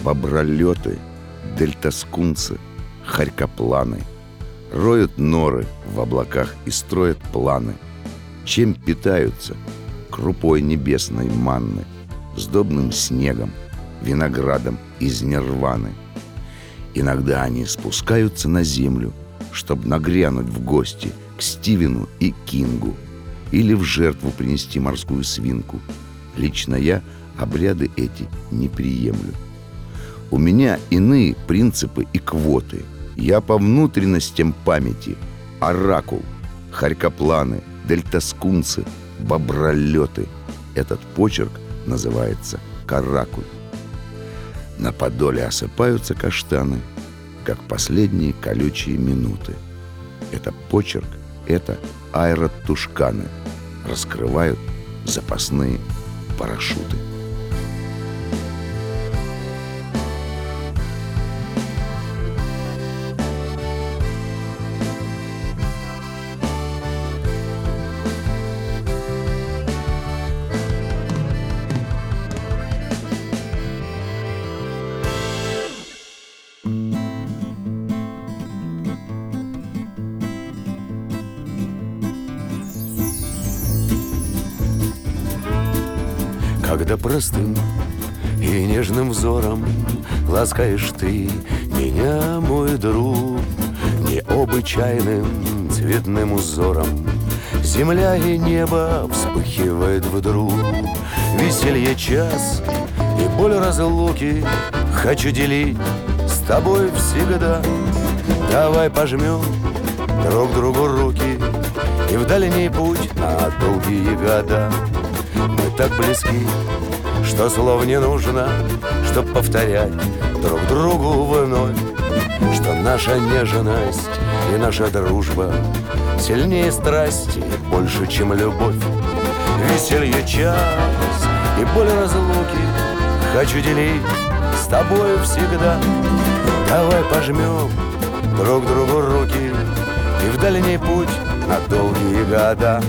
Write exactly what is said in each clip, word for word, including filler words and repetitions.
бобролеты, дельтаскунцы, хорькопланы роют норы в облаках и строят планы. Чем питаются? Крупой небесной манны, сдобным снегом, виноградом из нирваны. Иногда они спускаются на землю, чтобы нагрянуть в гости к Стивену и Кингу или в жертву принести морскую свинку. Лично я обряды эти не приемлю. У меня иные принципы и квоты. Я по внутренностям памяти оракул, хорькопланы, дельтаскунцы, бобролеты. Этот почерк называется каракуль. На подоле осыпаются каштаны, как последние колючие минуты. Это почерк, это аэротушканы раскрывают запасные парашюты. Когда простым и нежным взором ласкаешь ты меня, мой друг, необычайным цветным узором земля и небо вспыхивает вдруг. Веселье час и боль разлуки хочу делить с тобой всегда. Давай пожмем друг другу руки и в дальний путь на долгие года. Мы так близки, что слов не нужно, чтоб повторять друг другу вновь, что наша нежность и наша дружба сильнее страсти, больше, чем любовь. Веселье час и боль разлуки хочу делить с тобой всегда. Давай пожмем друг другу руки и в дальний путь на долгие года.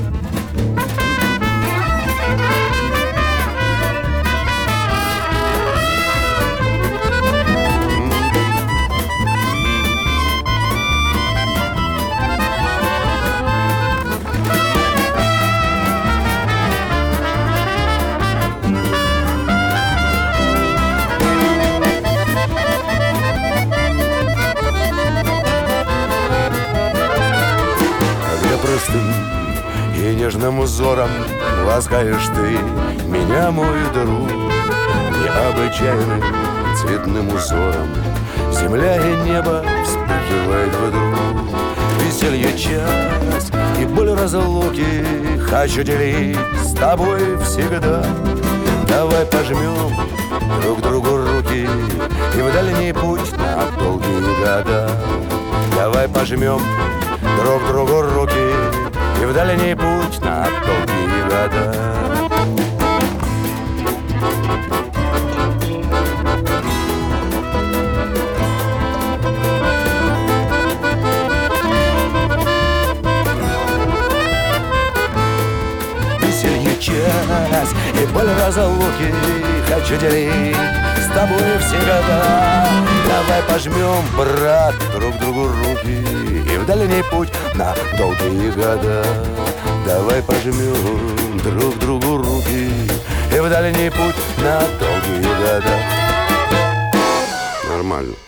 Простым и нежным узором ласкаешь ты меня, мой друг, необычайным цветным узором земля и небо вспыхивает вдруг. Веселье час и боль разлуки хочу делить с тобой всегда. Давай пожмем друг другу руки и в дальний путь на долгие года. Давай пожмем друг другу руки и в дальний путь на долгие года. Веселье час и боль разлуки хочу делить с тобой всегда. Давай пожмем, брат, друг другу руки и в дальний путь на долгие года. Давай пожмем друг другу руки и в дальний путь на долгие года. Нормально.